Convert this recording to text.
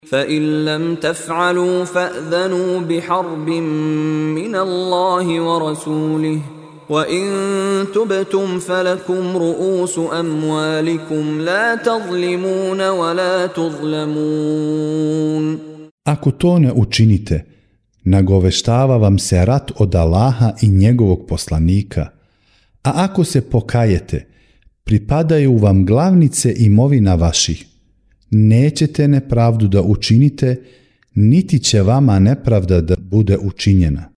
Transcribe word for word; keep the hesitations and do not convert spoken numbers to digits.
فإن لم تفعلوا فأذنوا بحرب من الله ورسوله وإن تبتم فلكم رؤوس أموالكم لا تظلمون ولا تظلمون. Ako to ne učinite, nagoveštava vam se rat od Allaha i njegovog poslanika, a ako se pokajete, pripadaju vam glavnice imovina vaših. Nećete nepravdu da učinite, niti će vama nepravda da bude učinjena.